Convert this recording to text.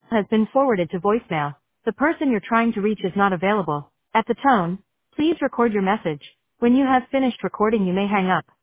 has been forwarded to voicemail. The person you're trying to reach is not available. At the tone, please record your message. When you have finished recording, you may hang up.